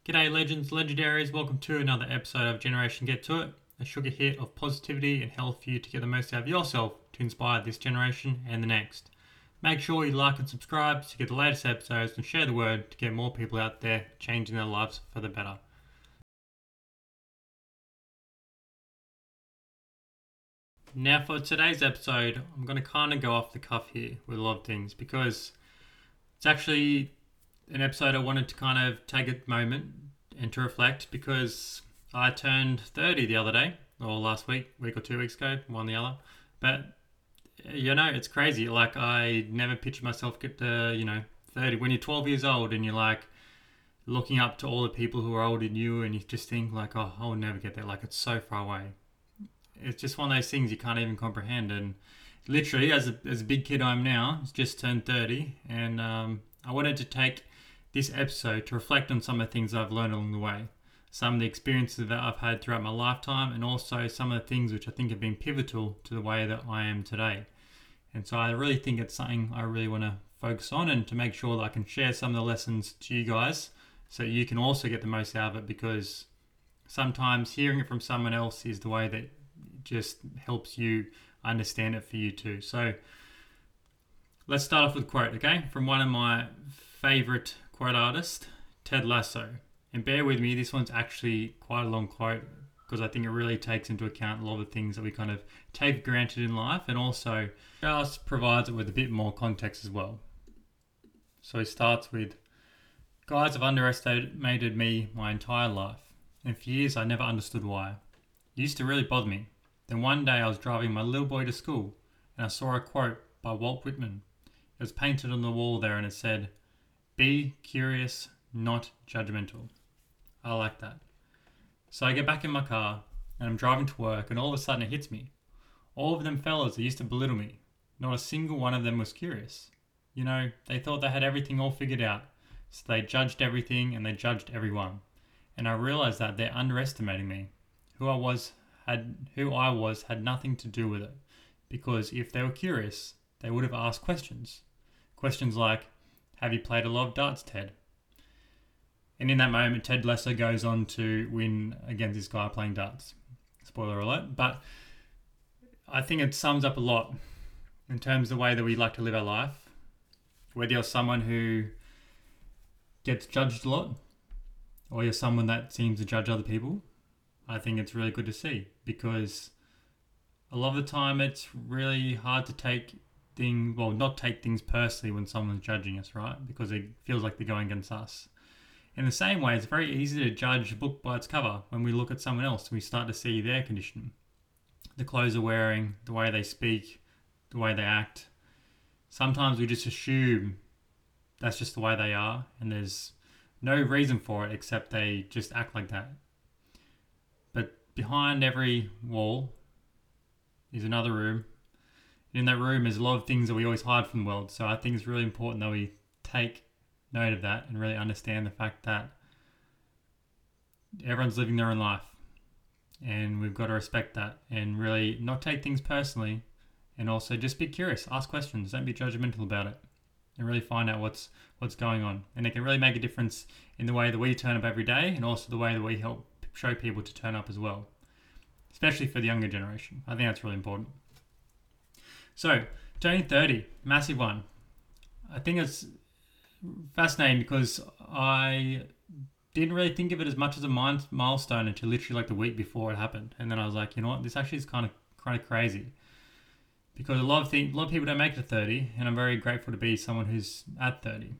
G'day legends, legendaries, welcome to another episode of Generation Get To It, a sugar hit of positivity and health for you to get the most out of yourself to inspire this generation and the next. Make sure you like and subscribe to get the latest episodes and share the word to get more people out there changing their lives for the better. Now for today's episode, I'm going to kind of go off the cuff here with a lot of things because it's actually an episode I wanted to kind of take a moment and to reflect because I turned 30 the other day, or last week or 2 weeks ago, one or the other. But, it's crazy. Like, I never pictured myself get to, 30. When you're 12 years old and you're like looking up to all the people who are older than you and you just think, like, oh, I'll never get there. Like, it's so far away. It's just one of those things you can't even comprehend. And literally, as a big kid I'm now, it's just turned 30, and I wanted to take this episode to reflect on some of the things I've learned along the way, some of the experiences that I've had throughout my lifetime, and also some of the things which I think have been pivotal to the way that I am today. And so I really think it's something I really want to focus on and to make sure that I can share some of the lessons to you guys so you can also get the most out of it, because sometimes hearing it from someone else is the way that just helps you understand it for you too. So let's start off with a quote, okay? From one of my favorite quote artists, Ted Lasso. And bear with me, this one's actually quite a long quote because I think it really takes into account a lot of the things that we kind of take for granted in life, and also just provides it with a bit more context as well. So he starts with, "Guys have underestimated me my entire life, and for years I never understood why. It used to really bother me. Then one day I was driving my little boy to school and I saw a quote by Walt Whitman. It was painted on the wall there and it said, 'Be curious, not judgmental.'" I like that. So I get back in my car and I'm driving to work, and all of a sudden it hits me. All of them fellas that used to belittle me, not a single one of them was curious. They thought they had everything all figured out. So they judged everything and they judged everyone. And I realized that they're underestimating me. Who I was had nothing to do with it. Because if they were curious, they would have asked questions. Questions like, "Have you played a lot of darts, Ted?" And in that moment, Ted Lasso goes on to win against this guy playing darts. Spoiler alert. But I think it sums up a lot in terms of the way that we like to live our life. Whether you're someone who gets judged a lot, or you're someone that seems to judge other people, I think it's really good to see, because a lot of the time it's really hard to not take things personally when someone's judging us, right? Because it feels like they're going against us. In the same way, it's very easy to judge a book by its cover when we look at someone else and we start to see their condition. The clothes they're wearing, the way they speak, the way they act. Sometimes we just assume that's just the way they are, and there's no reason for it except they just act like that. But behind every wall is another room. In that room is a lot of things that we always hide from the world. So I think it's really important that we take note of that and really understand the fact that everyone's living their own life, and we've got to respect that and really not take things personally, and also just be curious, ask questions, don't be judgmental about it, and really find out what's going on. And it can really make a difference in the way that we turn up every day, and also the way that we help show people to turn up as well, especially for the younger generation. I think that's really important. So turning 30, massive one. I think it's fascinating because I didn't really think of it as much as a milestone until literally like the week before it happened, and then I was like, you know what, this actually is kind of crazy, because a lot of people don't make it to 30, and I'm very grateful to be someone who's at 30.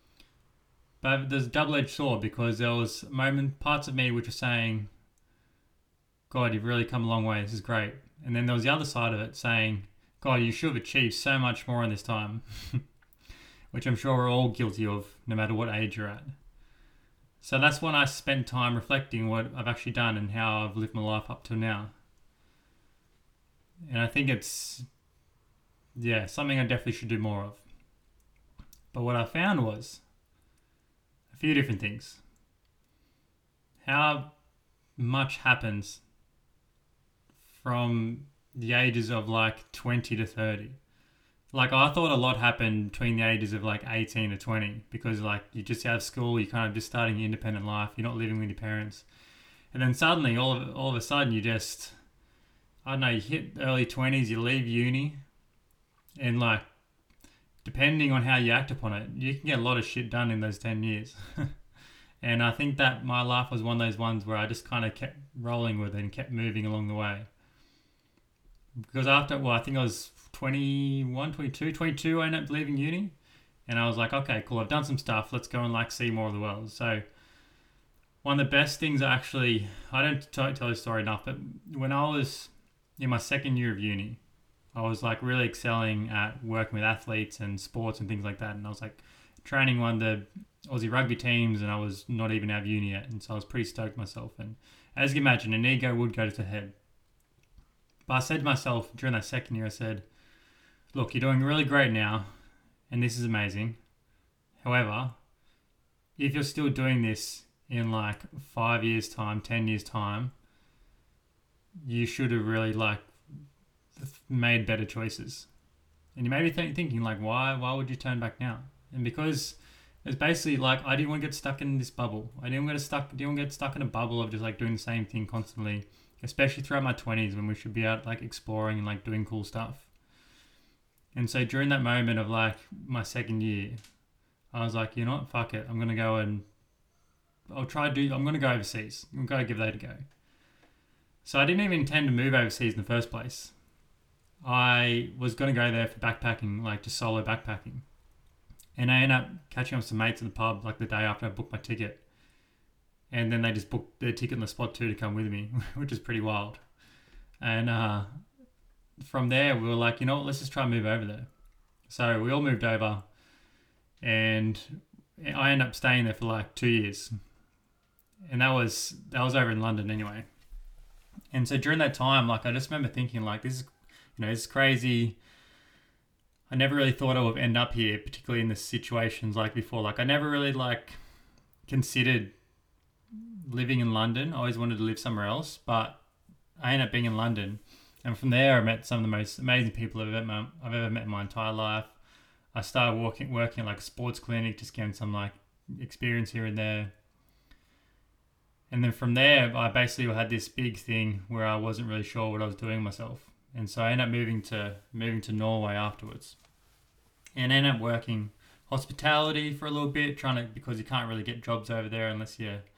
But there's a double-edged sword, because there was parts of me which were saying, "God, you've really come a long way. This is great." And then there was the other side of it saying, "God, you should have achieved so much more in this time," which I'm sure we're all guilty of, no matter what age you're at. So that's when I spent time reflecting what I've actually done and how I've lived my life up to now. And I think it's, something I definitely should do more of. But what I found was a few different things. How much happens from the ages of like 20 to 30. Like I thought a lot happened between the ages of like 18 to 20 because like you just out of school, you kind of just starting your independent life, you're not living with your parents. And then suddenly all of a sudden you just I don't know, you hit early 20s, you leave uni and like depending on how you act upon it, you can get a lot of shit done in those 10 years. And I think that my life was one of those ones where I just kind of kept rolling with it and kept moving along the way. Because after, well, I think I was 21, 22, 22, I ended up leaving uni. And I was like, okay, cool, I've done some stuff. Let's go and like see more of the world. So one of the best things actually, I don't tell this story enough, but when I was in my second year of uni, I was like really excelling at working with athletes and sports and things like that. And I was like training one of the Aussie rugby teams and I was not even out of uni yet. And so I was pretty stoked myself. And as you can imagine, an ego would go to the head. But I said to myself during that second year, I said, look, you're doing really great now and this is amazing. However, if you're still doing this in like 5 years time, 10 years time, you should have really like made better choices. And you may be thinking like, why would you turn back now? And because it's basically like I didn't want to get stuck in this bubble. I didn't want to get stuck in a bubble of just like doing the same thing constantly, especially throughout my 20s when we should be out like exploring and like doing cool stuff. And so during that moment of like my second year, I was like, you know what, fuck it. I'm gonna go and I'm gonna go overseas. I'm gonna give that a go. So I didn't even intend to move overseas in the first place. I was going to go there for backpacking, like just solo backpacking. And I ended up catching up with some mates at the pub like the day after I booked my ticket. And then they just booked their ticket on the spot too to come with me, which is pretty wild. And from there, we were like, you know what, let's just try and move over there. So we all moved over and I ended up staying there for like 2 years. And that was over in London anyway. And so during that time, like I just remember thinking like this is crazy. I never really thought I would end up here, particularly in the situations like before. Like I never really like considered living in London. I always wanted to live somewhere else, but I ended up being in London. And from there, I met some of the most amazing people I've ever met in my entire life. I started working at like a sports clinic, just getting some like experience here and there. And then from there, I basically had this big thing where I wasn't really sure what I was doing myself. And so I ended up moving to Norway afterwards. And I ended up working hospitality for a little bit, because you can't really get jobs over there unless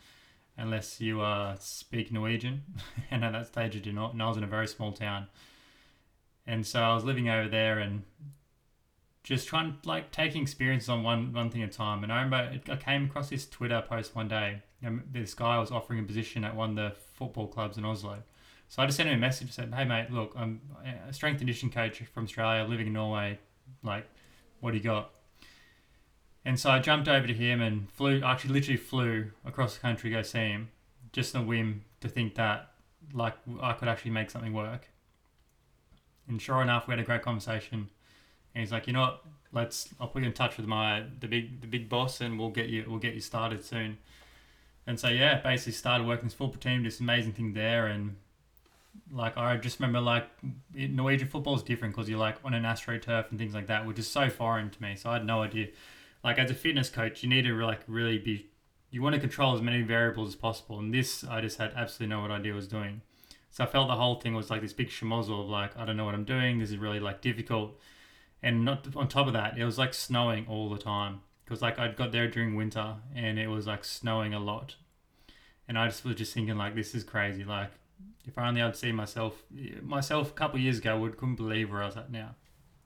you speak Norwegian. And at that stage I did not, and I was in a very small town. And so I was living over there and just trying like taking experiences on one thing at a time. And I remember I came across this Twitter post one day. This guy was offering a position at one of the football clubs in Oslo. So I just sent him a message and said, hey mate, look, I'm a strength and conditioning coach from Australia, living in Norway. Like, what do you got? And so I jumped over to him and literally flew across the country to go see him, just on a whim to think that like I could actually make something work. And sure enough, we had a great conversation. And he's like, you know what? I'll put you in touch with the big boss, and we'll get you started soon. And so yeah, basically started working this football team, this amazing thing there, and like I just remember like Norwegian football is different because you're like on an AstroTurf and things like that, which is so foreign to me. So I had no idea. Like as a fitness coach, you need to like really be, you want to control as many variables as possible, and this I just had absolutely no idea what I was doing. So I felt the whole thing was like this big schmozzle of like I don't know what I'm doing. This is really like difficult. And not on top of that, it was like snowing all the time because like I'd got there during winter and it was like snowing a lot, and I was just thinking like this is crazy. Like if only I'd seen myself a couple of years ago, couldn't believe where I was at now.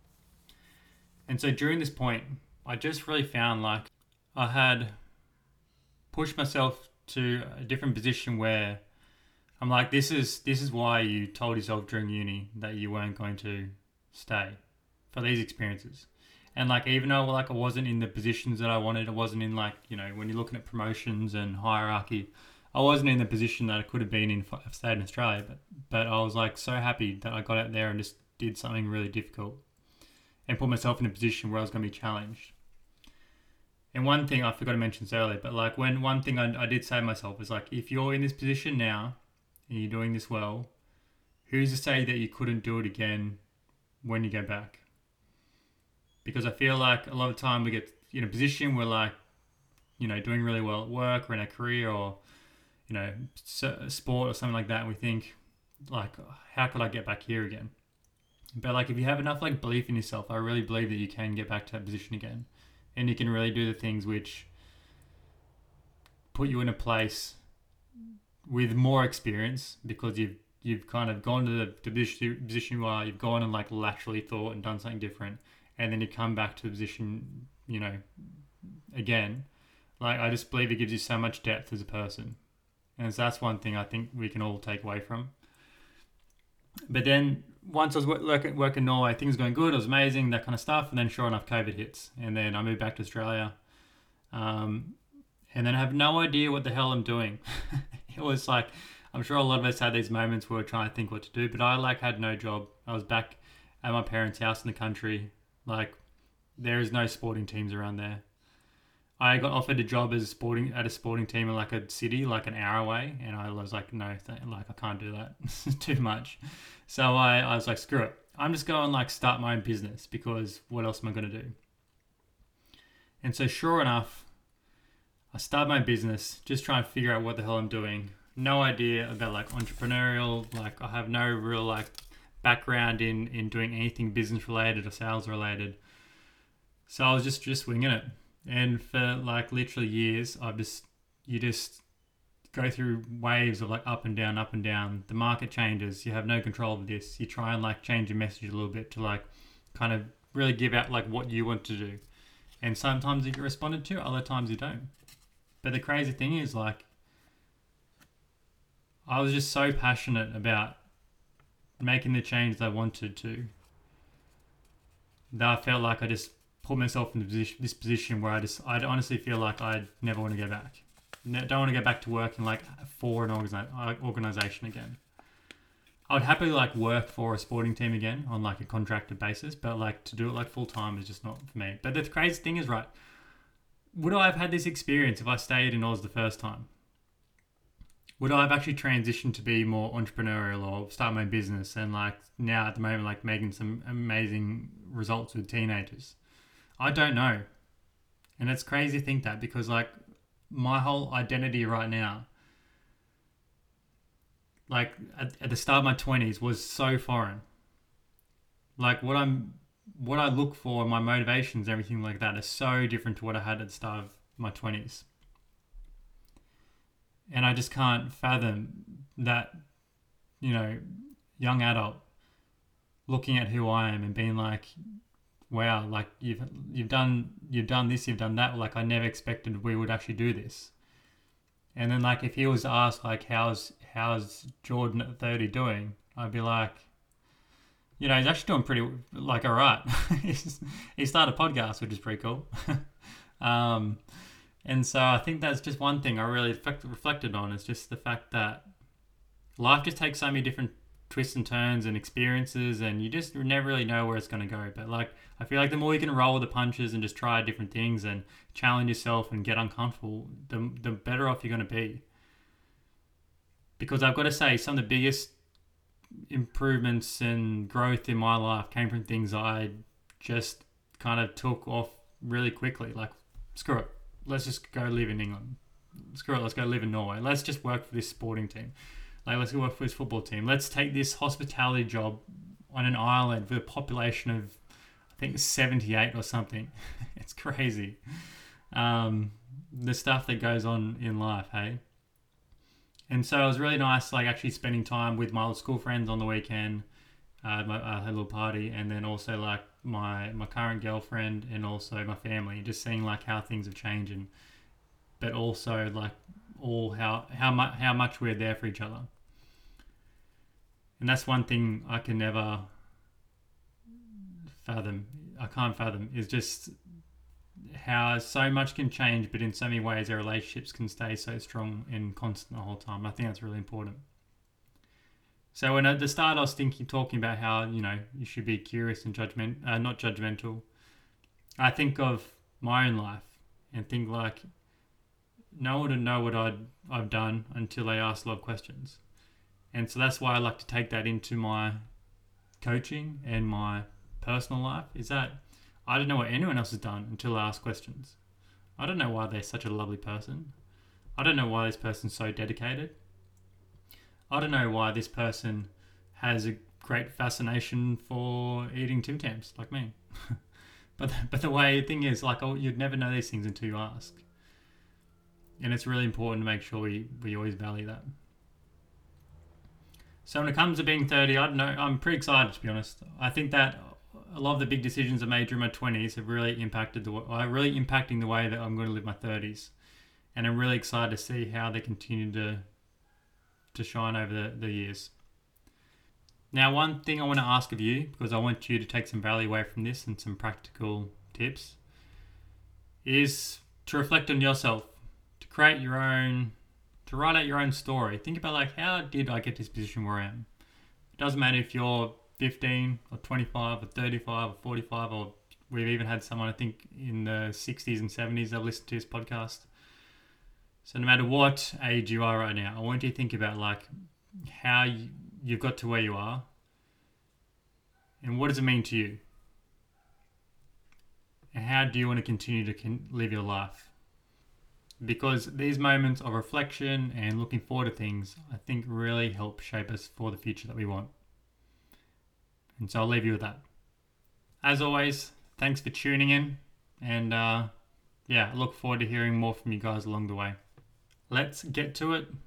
And so during this point, I just really found like I had pushed myself to a different position where I'm like this is why you told yourself during uni that you weren't going to stay for these experiences. And like even though like I wasn't in the positions that I wanted, I wasn't in like, when you're looking at promotions and hierarchy, I wasn't in the position that I could have been in if I stayed in Australia, but I was like so happy that I got out there and just did something really difficult and put myself in a position where I was going to be challenged. And one thing I forgot to mention this earlier, but like one thing I did say to myself was like, if you're in this position now and you're doing this well, who's to say that you couldn't do it again when you go back? because I feel like a lot of the time we get in a position where like, doing really well at work or in our career or, sport or something like that. And we think like, how could I get back here again? But like, if you have enough like belief in yourself, I really believe that you can get back to that position again, and you can really do the things which put you in a place with more experience, because you've kind of gone to the position where you've gone and like laterally thought and done something different, and then you come back to the position, again. Like, I just believe it gives you so much depth as a person, and so that's one thing I think we can all take away from. But then once I was working in Norway, things were going good, it was amazing, that kind of stuff, and then sure enough, COVID hits, and then I moved back to Australia, and then I have no idea what the hell I'm doing. It was like, I'm sure a lot of us had these moments where we're trying to think what to do, but I like had no job. I was back at my parents' house in the country. Like, there is no sporting teams around there. I got offered a job at a sporting team in like a city, like an hour away, and I was like, no, I can't do that. It's too much. So I was like, screw it. I'm just going like start my own business, because what else am I going to do? And so sure enough, I started my business, just trying to figure out what the hell I'm doing. No idea about like entrepreneurial, like I have no real like background in doing anything business related or sales related. So I was just winging it. And for like literally years, you just go through waves of like up and down, up and down. The market changes. You have no control of this. You try and like change your message a little bit to like kind of really give out like what you want to do. And sometimes you get responded to, other times you don't. But the crazy thing is, like, I was just so passionate about making the change that I wanted to, that I felt like I just put myself in this position where I'd honestly feel like I never want to go back. Don't want to go back to working like for an organization again. I would happily like work for a sporting team again on like a contracted basis, but like to do it like full time is just not for me. But the crazy thing is, right, would I have had this experience if I stayed in Oz the first time? Would I have actually transitioned to be more entrepreneurial or start my own business, and like now at the moment like making some amazing results with teenagers? I don't know. And it's crazy to think that, because like my whole identity right now, like at the start of my 20s, was so foreign. Like what I look for, my motivations, everything like that is so different to what I had at the start of my 20s. And I just can't fathom that, young adult looking at who I am and being like, wow, like you've done this, you've done that. Like I never expected we would actually do this. And then like if he was asked like how's Jordan at 30 doing, I'd be like, he's actually doing pretty like all right. He started a podcast, which is pretty cool. And so I think that's just one thing I really reflected on, is just the fact that life just takes so many different twists and turns and experiences, and you just never really know where it's going to go. But like I feel like the more you can roll with the punches and just try different things and challenge yourself and get uncomfortable, the better off you're going to be. Because I've got to say, some of the biggest improvements and growth in my life came from things I just kind of took off really quickly. Like, screw it, let's just go live in England. Screw it, let's go live in Norway. Let's just work for this sporting team. Like, let's go work for this football team. Let's take this hospitality job on an island with a population of, I think, 78 or something. It's crazy. The stuff that goes on in life, hey? And so it was really nice, like, actually spending time with my old school friends on the weekend. I had a little party, and then also, like, my current girlfriend and also my family, just seeing, like, how things have changed, but also, like, how much we're there for each other. And that's one thing I can never fathom. I can't fathom, is just how so much can change, but in so many ways our relationships can stay so strong and constant the whole time. I think that's really important. So when at the start I was talking about how, you should be curious and not judgmental. I think of my own life and think like, no one would know what I've done until they ask a lot of questions. And so that's why I like to take that into my coaching and my personal life, is that I don't know what anyone else has done until I ask questions. I don't know why they're such a lovely person. I don't know why this person's so dedicated. I don't know why this person has a great fascination for eating Tim Tams like me. But the way thing is, like, you'd never know these things until you ask. And it's really important to make sure we always value that. So when it comes to being 30, I don't know, I'm pretty excited, to be honest. I think that a lot of the big decisions I made during my 20s have really impacting the way that I'm going to live my 30s. And I'm really excited to see how they continue to shine over the years. Now, one thing I want to ask of you, because I want you to take some value away from this and some practical tips, is to reflect on yourself, to create your own, to write out your own story. Think about, like, how did I get this position where I am? It doesn't matter if you're 15 or 25 or 35 or 45, or we've even had someone, I think, in the 60s and 70s that listened to this podcast. So no matter what age you are right now, I want you to think about, like, how you've got to where you are and what does it mean to you? And how do you want to continue to live your life? Because these moments of reflection and looking forward to things, I think, really help shape us for the future that we want. And so I'll leave you with that. As always, thanks for tuning in. And I look forward to hearing more from you guys along the way. Let's get to it.